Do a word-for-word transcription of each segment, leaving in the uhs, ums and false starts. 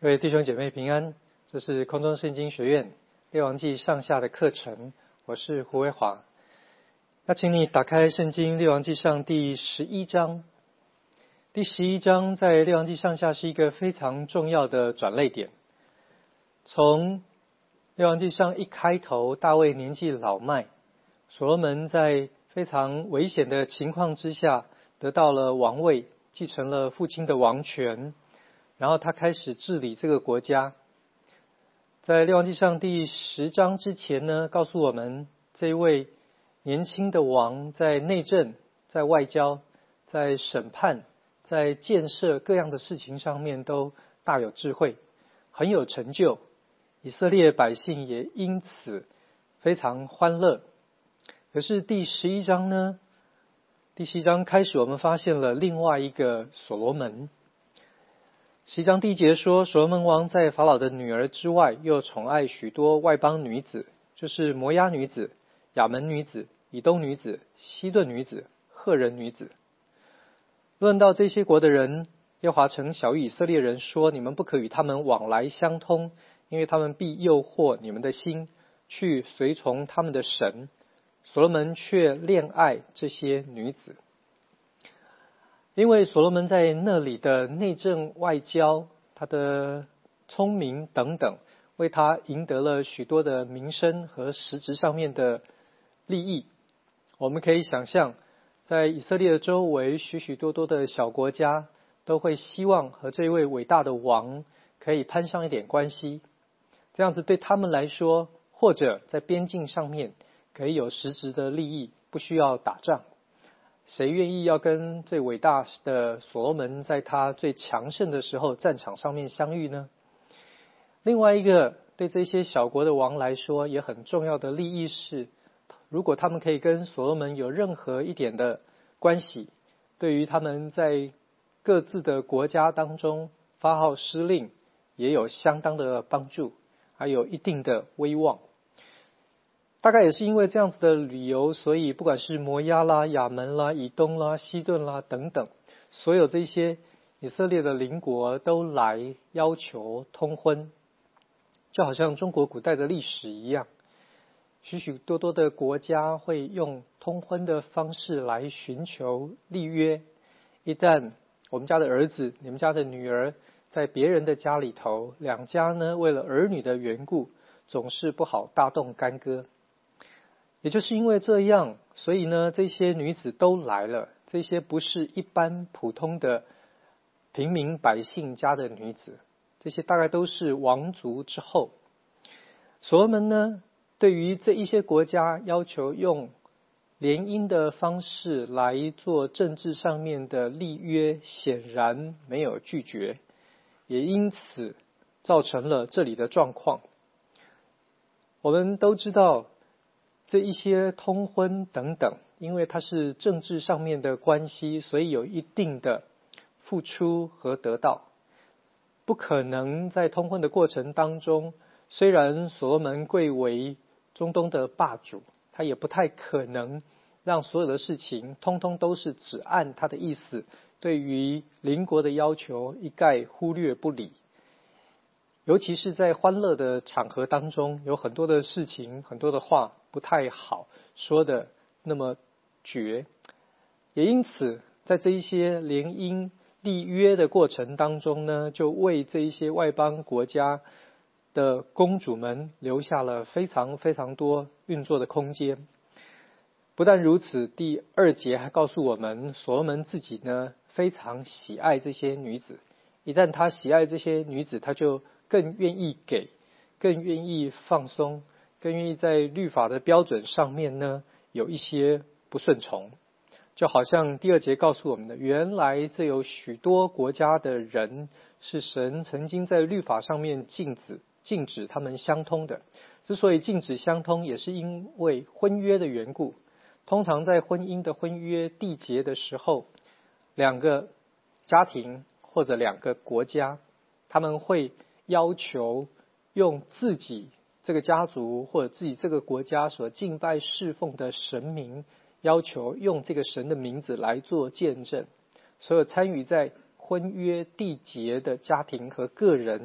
各位弟兄姐妹平安，这是空中圣经学院列王纪上下的课程，我是胡伟华。那请你打开圣经列王纪上第十一章。第十一章在列王纪上下是一个非常重要的转捩点。从列王纪上一开头，大卫年纪老迈，所罗门在非常危险的情况之下得到了王位，继承了父亲的王权，然后他开始治理这个国家。在列王纪上第十章之前呢，告诉我们这一位年轻的王在内政、在外交、在审判、在建设各样的事情上面都大有智慧，很有成就。以色列百姓也因此非常欢乐。可是第十一章呢，第十一章开始我们发现了另外一个所罗门。十一章第一节说，所罗门王在法老的女儿之外，又宠爱许多外邦女子，就是摩押女子、亚门女子、以东女子、西顿女子、赫人女子。论到这些国的人，耶和华曾晓谕以色列人说，你们不可与他们往来相通，因为他们必诱惑你们的心，去随从他们的神。所罗门却恋爱这些女子，因为所罗门在那里的内政外交，他的聪明等等，为他赢得了许多的名声和实质上面的利益。我们可以想象，在以色列的周围，许许多多的小国家都会希望和这位伟大的王可以攀上一点关系，这样子对他们来说，或者在边境上面可以有实质的利益，不需要打仗。谁愿意要跟最伟大的所罗门在他最强盛的时候战场上面相遇呢？另外一个对这些小国的王来说也很重要的利益是，如果他们可以跟所罗门有任何一点的关系，对于他们在各自的国家当中发号施令也有相当的帮助，还有一定的威望。大概也是因为这样子的理由，所以不管是摩押啦、亚门啦、以东啦、西顿啦等等，所有这些以色列的邻国都来要求通婚，就好像中国古代的历史一样，许许多多的国家会用通婚的方式来寻求立约。一旦我们家的儿子、你们家的女儿在别人的家里头，两家呢为了儿女的缘故，总是不好大动干戈。也就是因为这样，所以呢，这些女子都来了。这些不是一般普通的平民百姓家的女子，这些大概都是王族之后。所罗门呢，对于这一些国家要求用联姻的方式来做政治上面的立约，显然没有拒绝，也因此造成了这里的状况。我们都知道，这一些通婚等等，因为它是政治上面的关系，所以有一定的付出和得到。不可能在通婚的过程当中，虽然所罗门贵为中东的霸主，他也不太可能让所有的事情通通都是只按他的意思，对于邻国的要求一概忽略不理。尤其是在欢乐的场合当中，有很多的事情，很多的话不太好说的那么绝。也因此，在这一些联姻立约的过程当中呢，就为这一些外邦国家的公主们留下了非常非常多运作的空间。不但如此，第二节还告诉我们，所罗门自己呢非常喜爱这些女子。一旦他喜爱这些女子，他就更愿意给，更愿意放松，更愿意在律法的标准上面呢有一些不顺从。就好像第二节告诉我们的，原来这有许多国家的人是神曾经在律法上面禁止禁止他们相通的。之所以禁止相通，也是因为婚约的缘故。通常在婚姻的婚约缔结的时候，两个家庭或者两个国家，他们会要求用自己这个家族或者自己这个国家所敬拜侍奉的神明，要求用这个神的名字来做见证。所有参与在婚约缔结的家庭和个人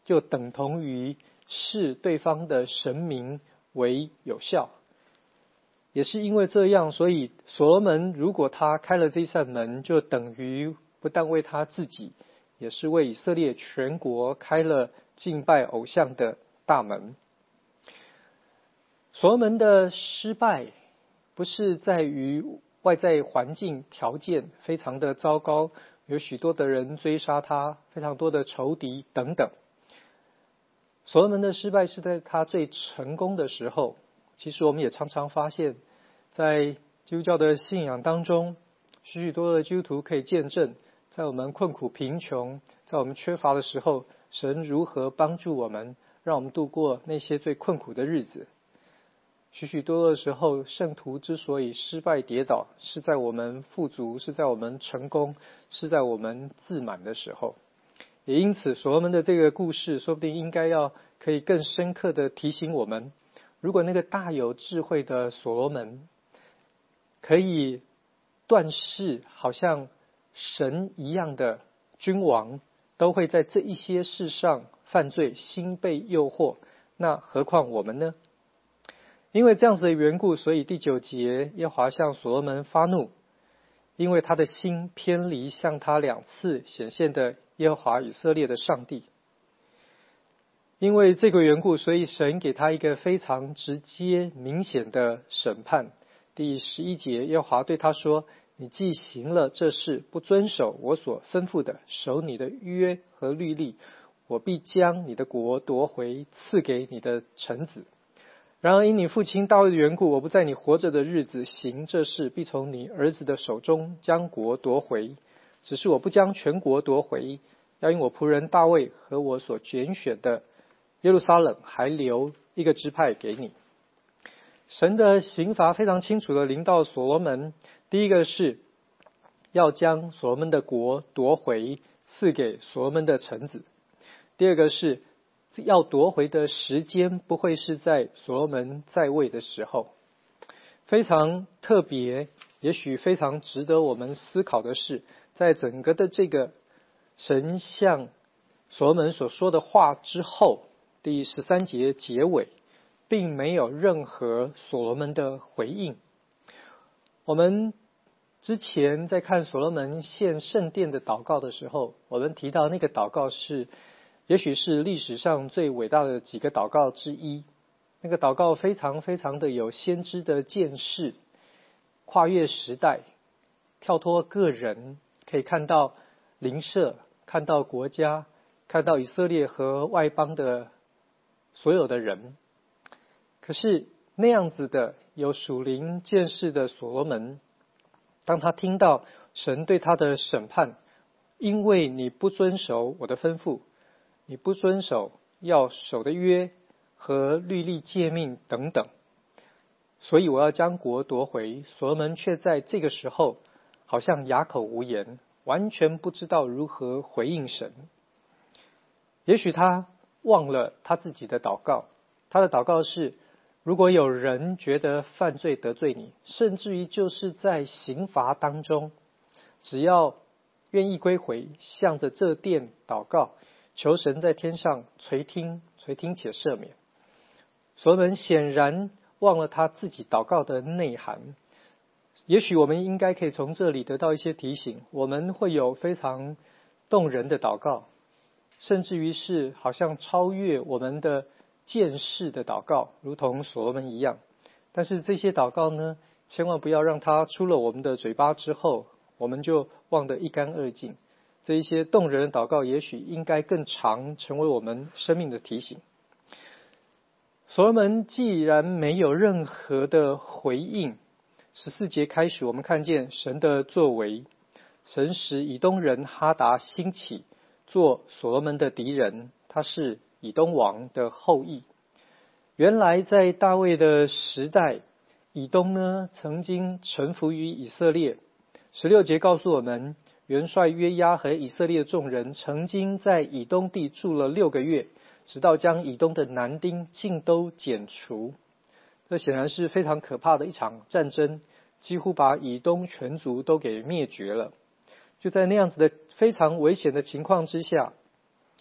就等同于视对方的神明为有效。也是因为这样，所以所罗门如果他开了这扇门，就等于不但为他自己，也是为以色列全国开了敬拜偶像的大门。所罗门的失败不是在于外在环境条件非常的糟糕，有许多的人追杀他，非常多的仇敌等等。所罗门的失败是在他最成功的时候。其实我们也常常发现，在基督教的信仰当中，许许多多的基督徒可以见证，在我们困苦贫穷，在我们缺乏的时候，神如何帮助我们，让我们度过那些最困苦的日子。许许多多的时候，圣徒之所以失败跌倒，是在我们富足，是在我们成功，是在我们自满的时候。也因此，所罗门的这个故事说不定应该要可以更深刻的提醒我们，如果那个大有智慧的所罗门可以断事好像神一样的君王，都会在这一些事上犯罪，心被诱惑，那何况我们呢？因为这样子的缘故，所以第九节耶和华向所罗门发怒，因为他的心偏离向他两次显现的耶和华以色列的上帝。因为这个缘故，所以神给他一个非常直接明显的审判。第十一节，耶和华对他说，你既行了这事，不遵守我所吩咐的，守你的约和律例，我必将你的国夺回，赐给你的臣子。然而因你父亲大卫的缘故，我不在你活着的日子行这事，必从你儿子的手中将国夺回。只是我不将全国夺回，要因我仆人大卫和我所拣选的耶路撒冷还留一个支派给你。神的刑罚非常清楚的临到所罗门，第一个是要将所罗门的国夺回，赐给所罗门的臣子。第二个是要夺回的时间不会是在所罗门在位的时候。非常特别，也许非常值得我们思考的是，在整个的这个神向所罗门所说的话之后，第十三节结尾并没有任何所罗门的回应。我们之前在看所罗门献圣殿的祷告的时候，我们提到那个祷告是也许是历史上最伟大的几个祷告之一。那个祷告非常非常的有先知的见识，跨越时代，跳脱个人，可以看到邻舍，看到国家，看到以色列和外邦的所有的人。可是那样子的有属灵见识的所罗门，当他听到神对他的审判，因为你不遵守我的吩咐，你不遵守要守的约和律例诫命等等，所以我要将国夺回。所罗门却在这个时候好像哑口无言，完全不知道如何回应神。也许他忘了他自己的祷告，他的祷告是，如果有人觉得犯罪得罪你，甚至于就是在刑罚当中，只要愿意归回，向着这殿祷告，求神在天上垂听，垂听且赦免。所罗门显然忘了他自己祷告的内涵。也许我们应该可以从这里得到一些提醒，我们会有非常动人的祷告，甚至于是好像超越我们的见识的祷告，如同所罗门一样。但是这些祷告呢，千万不要让它出了我们的嘴巴之后，我们就忘得一干二净。这一些动人的祷告，也许应该更常成为我们生命的提醒。所罗门既然没有任何的回应，十四节开始，我们看见神的作为。神使以东人哈达兴起，做所罗门的敌人，他是以东王的后裔。原来在大卫的时代，以东呢曾经臣服于以色列。十六节告诉我们，元帅约押和以色列众人曾经在以东地住了六个月，直到将以东的男丁尽都剪除。这显然是非常可怕的一场战争，几乎把以东全族都给灭绝了。就在那样子的非常危险的情况之下，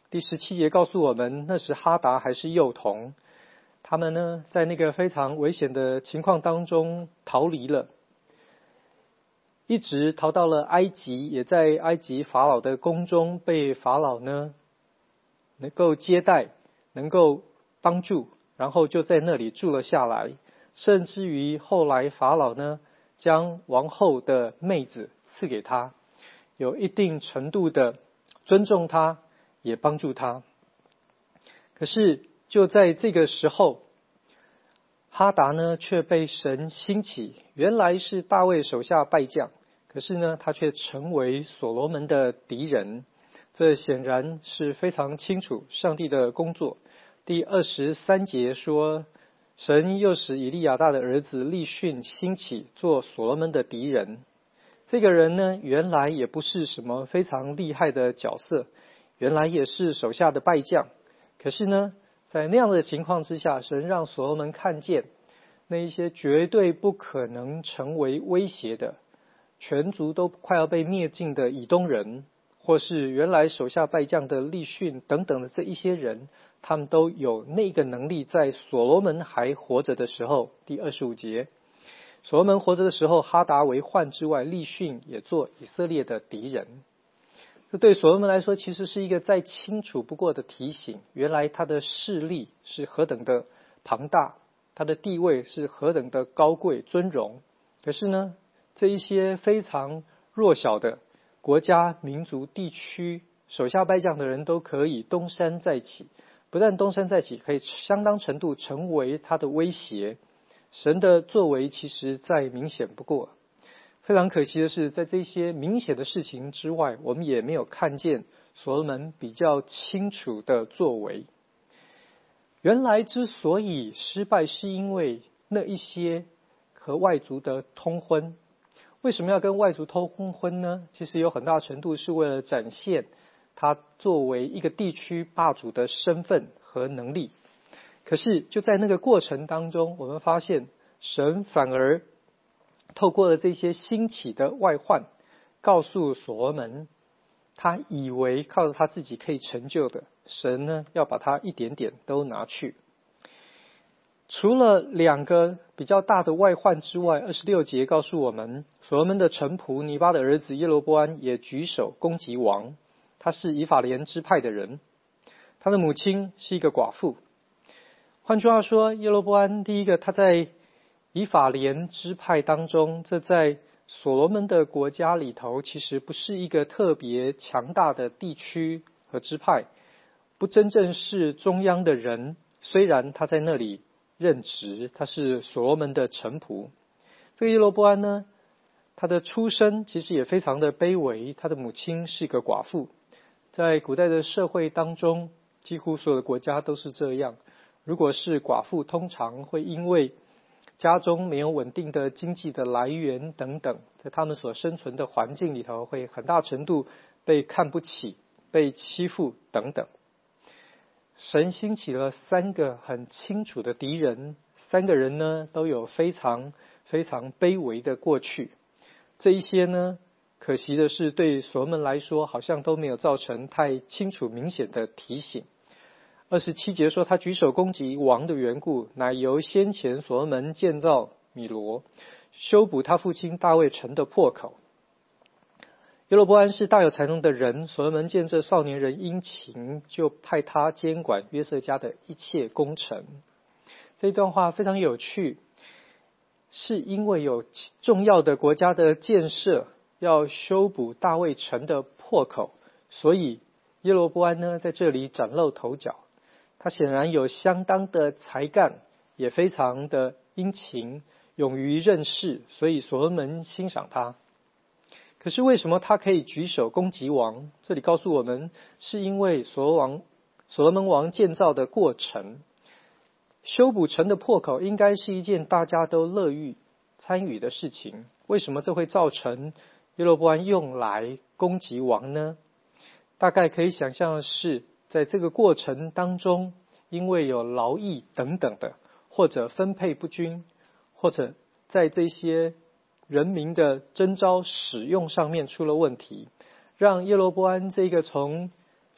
第十七节告诉我们，那时哈达还是幼童，他们呢在那个非常危险的情况当中逃离了，一直逃到了埃及，也在埃及法老的宫中被法老呢能够接待，能够帮助，然后就在那里住了下来，甚至于后来法老呢将王后的妹子赐给他，有一定程度的尊重他，也帮助他。可是就在这个时候，哈达呢却被神兴起，原来是大卫手下败将，可是呢他却成为所罗门的敌人，这显然是非常清楚上帝的工作。第二十三节说，神又使以利亚大的儿子利逊兴起，做所罗门的敌人。这个人呢原来也不是什么非常厉害的角色，原来也是手下的败将，可是呢在那样的情况之下，神让所罗门看见那一些绝对不可能成为威胁的，全族都快要被灭尽的以东人，或是原来手下败将的利逊等等的这一些人，他们都有那个能力，在所罗门还活着的时候。第二十五节，所罗门活着的时候，哈达为患之外，利逊也做以色列的敌人。这对所罗门来说其实是一个再清楚不过的提醒，原来他的势力是何等的庞大，他的地位是何等的高贵尊荣。可是呢这一些非常弱小的国家民族地区手下败将的人都可以东山再起，不但东山再起，可以相当程度成为他的威胁。神的作为其实再明显不过。非常可惜的是，在这些明显的事情之外，我们也没有看见所罗门比较清楚的作为。原来之所以失败，是因为那一些和外族的通婚。为什么要跟外族通婚呢？其实有很大程度是为了展现他作为一个地区霸主的身份和能力。可是就在那个过程当中，我们发现神反而透过了这些兴起的外患，告诉所罗门，他以为靠着他自己可以成就的，神呢要把他一点点都拿去。除了两个比较大的外患之外，二十六节告诉我们，所罗门的臣仆尼巴的儿子耶罗波安也举手攻击王，他是以法莲支派的人，他的母亲是一个寡妇。换句话说，耶罗波安第一个，他在以法莲支派当中，这在所罗门的国家里头其实不是一个特别强大的地区和支派，不真正是中央的人，虽然他在那里任职，他是所罗门的臣仆。这个耶罗波安呢，他的出身其实也非常的卑微，他的母亲是一个寡妇。在古代的社会当中，几乎所有的国家都是这样，如果是寡妇，通常会因为家中没有稳定的经济的来源等等，在他们所生存的环境里头，会很大程度被看不起、被欺负等等。神兴起了三个很清楚的敌人，三个人呢都有非常非常卑微的过去。这一些呢，可惜的是对所罗门来说，好像都没有造成太清楚明显的提醒。二十七节说，他举手攻击王的缘故，乃由先前所罗门建造米罗，修补他父亲大卫城的破口。耶罗波安是大有才能的人，所罗门见这少年人殷勤，就派他监管约瑟家的一切工程。这段话非常有趣，是因为有重要的国家的建设，要修补大卫城的破口，所以耶罗波安呢在这里崭露头角。他显然有相当的才干，也非常的殷勤，勇于任事，所以所罗门欣赏他。可是为什么他可以举手攻击王？这里告诉我们，是因为所罗王所罗门王建造的过程，修补城的破口应该是一件大家都乐于参与的事情。为什么这会造成耶罗波安用来攻击王呢？大概可以想象的是，在这个过程当中，因为有劳役等等的，或者分配不均，或者在这些人民的征召使用上面出了问题，让耶罗波安这个从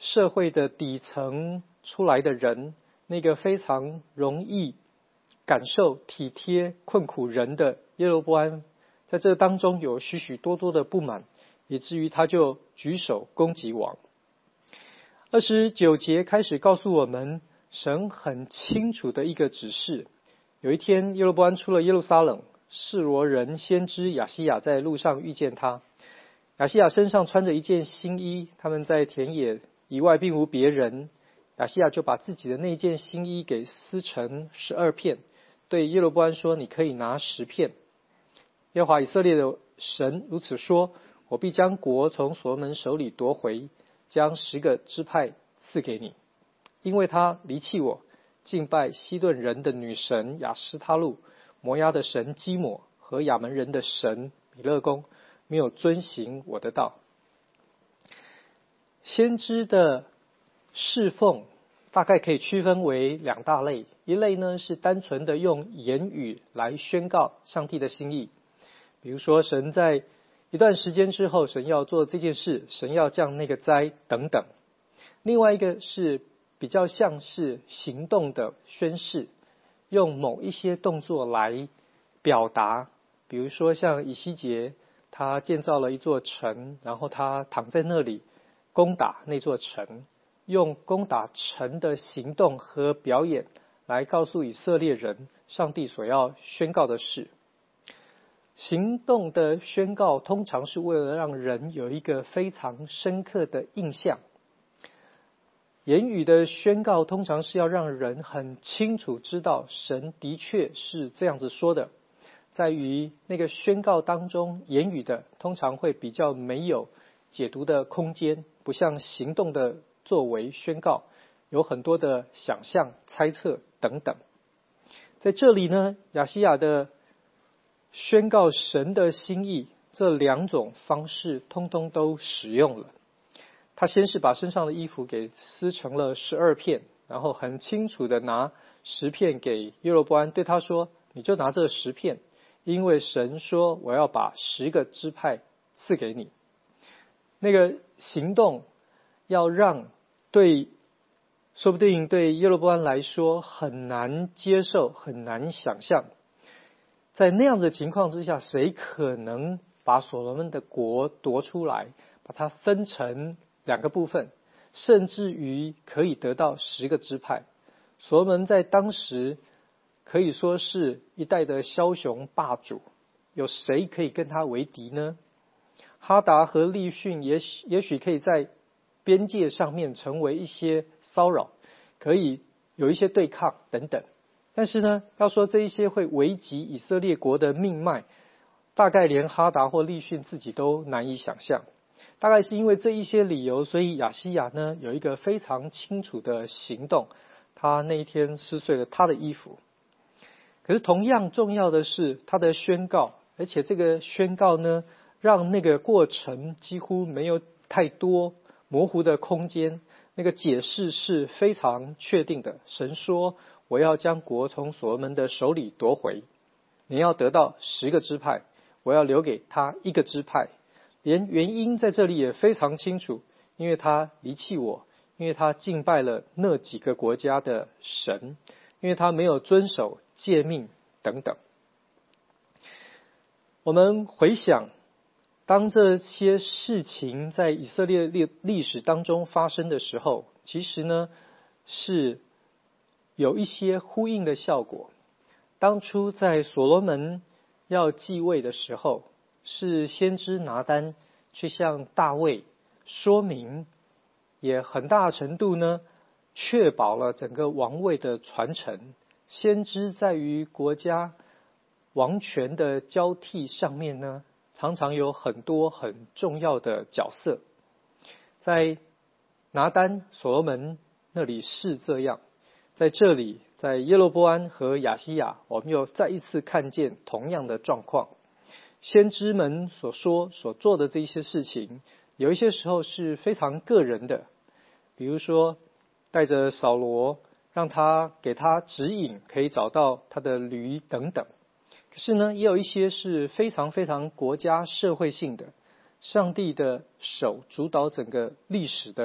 社会的底层出来的人，那个非常容易感受体贴困苦人的耶罗波安，在这当中有许许多多的不满，以至于他就举手攻击王。二十九节开始告诉我们，神很清楚的一个指示。有一天，耶罗波安出了耶路撒冷，示罗人先知亚西亚在路上遇见他。亚西亚身上穿着一件新衣，他们在田野以外并无别人。亚西亚就把自己的那件新衣给撕成十二片，对耶罗波安说：“你可以拿十片。”耶和华以色列的神如此说：“我必将国从所罗门手里夺回，将十个支派赐给你，因为他离弃我，敬拜西顿人的女神亚施他路，摩押的神基抹和亚门人的神米勒公，没有遵行我的道。”先知的侍奉大概可以区分为两大类，一类呢是单纯的用言语来宣告上帝的心意，比如说神在一段时间之后，神要做这件事，神要降那个灾等等。另外一个是比较像是行动的宣示，用某一些动作来表达，比如说像以西结，他建造了一座城，然后他躺在那里攻打那座城，用攻打城的行动和表演来告诉以色列人上帝所要宣告的事。行动的宣告通常是为了让人有一个非常深刻的印象，言语的宣告通常是要让人很清楚知道神的确是这样子说的，在于那个宣告当中，言语的通常会比较没有解读的空间，不像行动的作为宣告有很多的想象、猜测等等。在这里呢，亚西亚的宣告神的心意，这两种方式通通都使用了。他先是把身上的衣服给撕成了十二片，然后很清楚的拿十片给耶罗波安，对他说：“你就拿这十片，因为神说我要把十个支派赐给你。”那个行动要让对，说不定对耶罗波安来说很难接受，很难想象。在那样的情况之下，谁可能把所罗门的国夺出来，把它分成两个部分，甚至于可以得到十个支派？所罗门在当时可以说是一代的枭雄霸主，有谁可以跟他为敌呢？哈达和利逊也许也许可以在边界上面成为一些骚扰，可以有一些对抗等等。但是呢，要说这一些会危及以色列国的命脉，大概连哈达或利逊自己都难以想象。大概是因为这一些理由，所以亚西亚呢有一个非常清楚的行动，他那一天撕碎了他的衣服。可是同样重要的是他的宣告，而且这个宣告呢，让那个过程几乎没有太多模糊的空间，那个解释是非常确定的。神说：“我要将国从所罗门的手里夺回，你要得到十个支派，我要留给他一个支派。”连原因在这里也非常清楚，因为他离弃我，因为他敬拜了那几个国家的神，因为他没有遵守诫命等等。我们回想，当这些事情在以色列历历史当中发生的时候，其实呢是有一些呼应的效果。当初在所罗门要继位的时候，是先知拿单去向大卫说明，也很大程度呢确保了整个王位的传承。先知在于国家王权的交替上面呢，常常有很多很重要的角色。在拿单、所罗门那里是这样，在这里，在耶罗波安和亚西亚，我们又再一次看见同样的状况。先知们所说所做的这些事情，有一些时候是非常个人的，比如说带着扫罗，让他给他指引，可以找到他的驴等等。可是呢，也有一些是非常非常国家社会性的，上帝的手主导整个历史的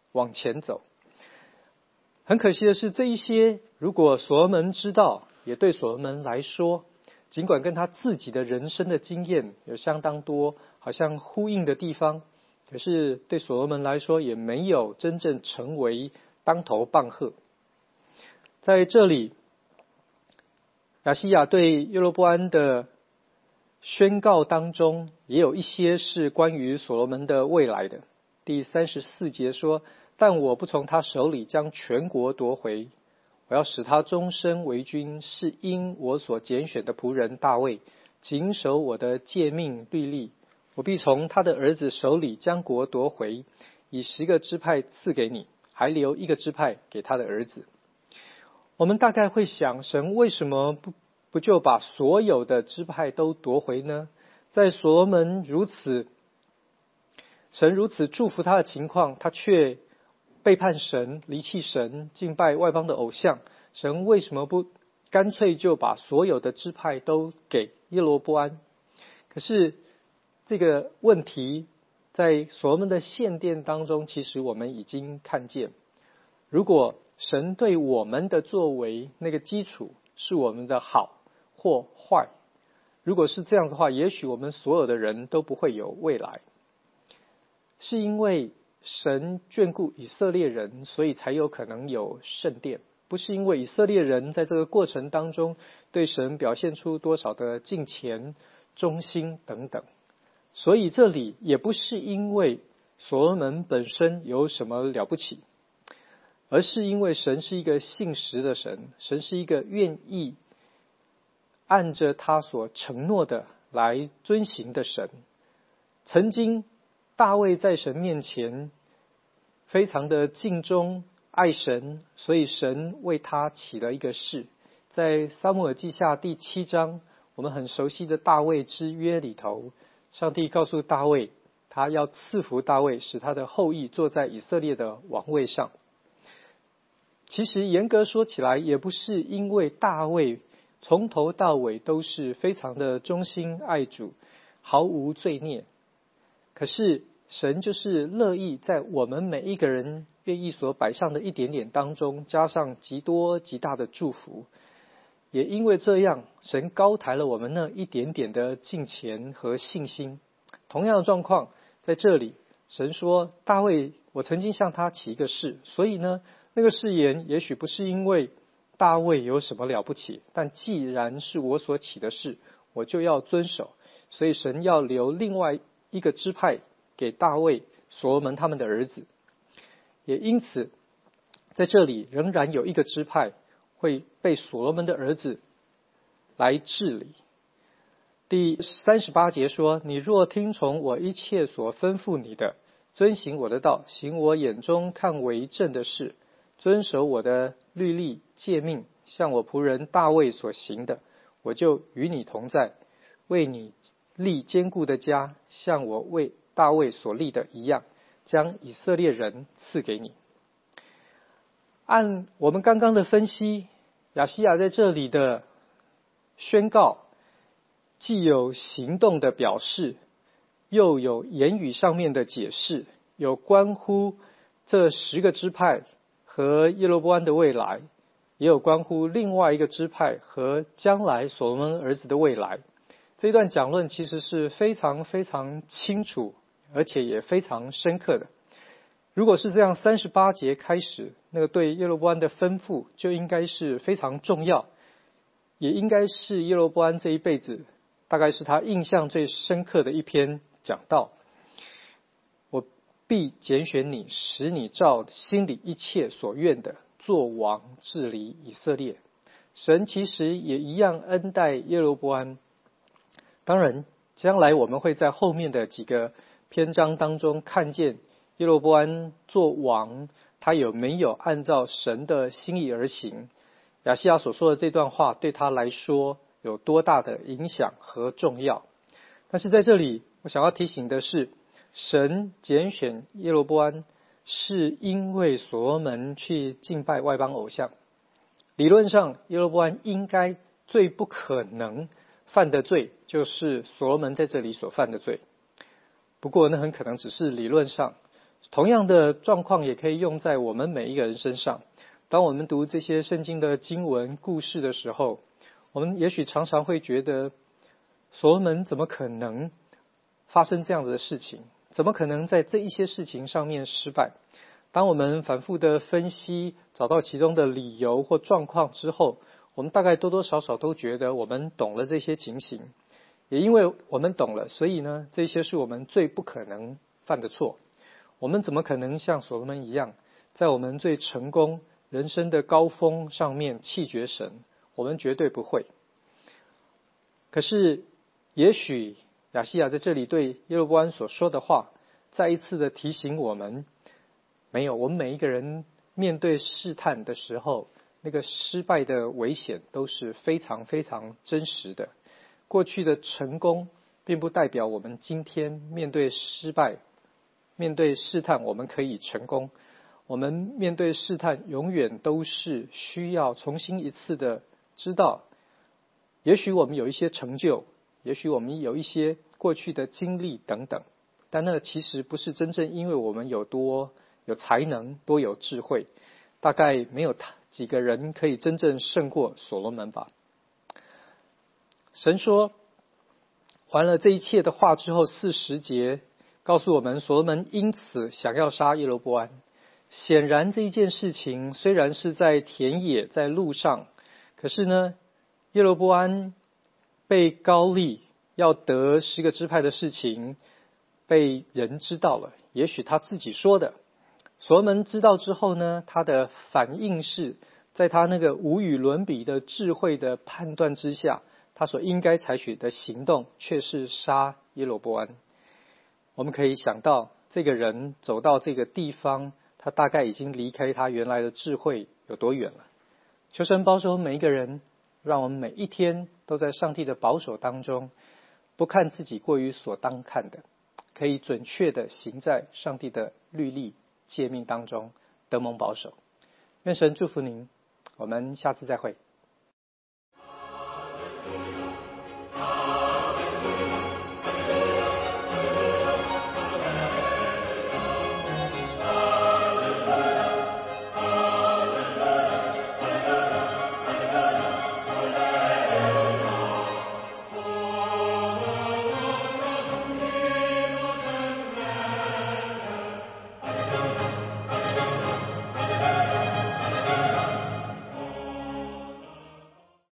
往前走。很可惜的是，这一些如果所罗门知道，也对所罗门来说，尽管跟他自己的人生的经验有相当多好像呼应的地方，可是对所罗门来说也没有真正成为当头棒喝。在这里，亚西亚对耶罗波安的宣告当中，也有一些是关于所罗门的未来的。第三十四节说，但我不从他手里将全国夺回，我要使他终身为君，是因我所拣选的仆人大卫谨守我的诫命律例，我必从他的儿子手里将国夺回，以十个支派赐给你，还留一个支派给他的儿子。我们大概会想，神为什么不不就把所有的支派都夺回呢？在所罗门如此神如此祝福他的情况，他却背叛神，离弃神，敬拜外邦的偶像。神为什么不干脆就把所有的支派都给耶罗波安？可是这个问题在所罗门的献殿当中，其实我们已经看见，如果神对我们的作为那个基础是我们的好或坏，如果是这样的话，也许我们所有的人都不会有未来。是因为神眷顾以色列人，所以才有可能有圣殿，不是因为以色列人在这个过程当中对神表现出多少的敬虔、忠心等等。所以这里也不是因为所罗门本身有什么了不起，而是因为神是一个信实的神，神是一个愿意按着他所承诺的来遵行的神。曾经大卫在神面前非常的敬忠爱神，所以神为他起了一个誓。在撒母耳记下第七章，我们很熟悉的大卫之约里头，上帝告诉大卫，他要赐福大卫，使他的后裔坐在以色列的王位上。其实严格说起来，也不是因为大卫从头到尾都是非常的忠心爱主，毫无罪孽。可是神就是乐意在我们每一个人愿意所摆上的一点点当中，加上极多极大的祝福。也因为这样，神高抬了我们那一点点的敬虔和信心。同样的状况在这里，神说大卫，我曾经向他起一个誓，所以呢，那个誓言也许不是因为大卫有什么了不起，但既然是我所起的誓，我就要遵守。所以神要留另外一个支派给大卫、所罗门他们的儿子。也因此在这里仍然有一个支派会被所罗门的儿子来治理。第三十八节说，你若听从我一切所吩咐你的，遵行我的道，行我眼中看为正的事，遵守我的律例诫命，像我仆人大卫所行的，我就与你同在，为你立坚固的家，像我为大卫所立的一样，将以色列人赐给你。按我们刚刚的分析，亚西亚在这里的宣告，既有行动的表示，又有言语上面的解释，有关乎这十个支派和耶罗波安的未来，也有关乎另外一个支派和将来所罗门儿子的未来。这一段讲论其实是非常非常清楚，而且也非常深刻的。如果是这样，三十八节开始，那个对耶罗波安的吩咐就应该是非常重要，也应该是耶罗波安这一辈子大概是他印象最深刻的一篇讲道。我必拣选你，使你照心里一切所愿的做王治理以色列。神其实也一样恩待耶罗波安。当然将来我们会在后面的几个篇章当中看见耶罗波安做王，他有没有按照神的心意而行。亚西亚所说的这段话对他来说有多大的影响和重要。但是在这里我想要提醒的是，神拣选耶罗波安是因为所罗门去敬拜外邦偶像。理论上耶罗波安应该最不可能犯的罪就是所罗门在这里所犯的罪，不过那很可能只是理论上。 同样的状况也可以用在我们每一个人身上。当我们读这些圣经的经文故事的时候，我们也许常常会觉得，所罗门怎么可能发生这样子的事情？怎么可能在这一些事情上面失败？当我们反复的分析，找到其中的理由或状况之后，我们大概多多少少都觉得我们懂了这些情形。也因为我们懂了，所以呢，这些是我们最不可能犯的错。我们怎么可能像所罗门一样，在我们最成功人生的高峰上面弃绝神？我们绝对不会。可是也许亚西亚在这里对耶罗波安所说的话，再一次的提醒我们，没有，我们每一个人面对试探的时候，那个失败的危险都是非常非常真实的。过去的成功并不代表我们今天面对失败，面对试探我们可以成功。我们面对试探永远都是需要重新一次的知道，也许我们有一些成就，也许我们有一些过去的经历等等，但那其实不是真正因为我们有多有才能，多有智慧。大概没有几个人可以真正胜过所罗门吧。神说完了这一切的话之后，四十节告诉我们，所罗门因此想要杀耶罗波安。显然这一件事情虽然是在田野在路上，可是呢，耶罗波安被膏立要得十个支派的事情被人知道了，也许他自己说的。所罗门知道之后呢，他的反应是在他那个无与伦比的智慧的判断之下，他所应该采取的行动却是杀耶罗波安。我们可以想到这个人走到这个地方，他大概已经离开他原来的智慧有多远了。求神保守每一个人，让我们每一天都在上帝的保守当中，不看自己过于所当看的，可以准确的行在上帝的律例诫命当中，得蒙保守。愿神祝福您，我们下次再会。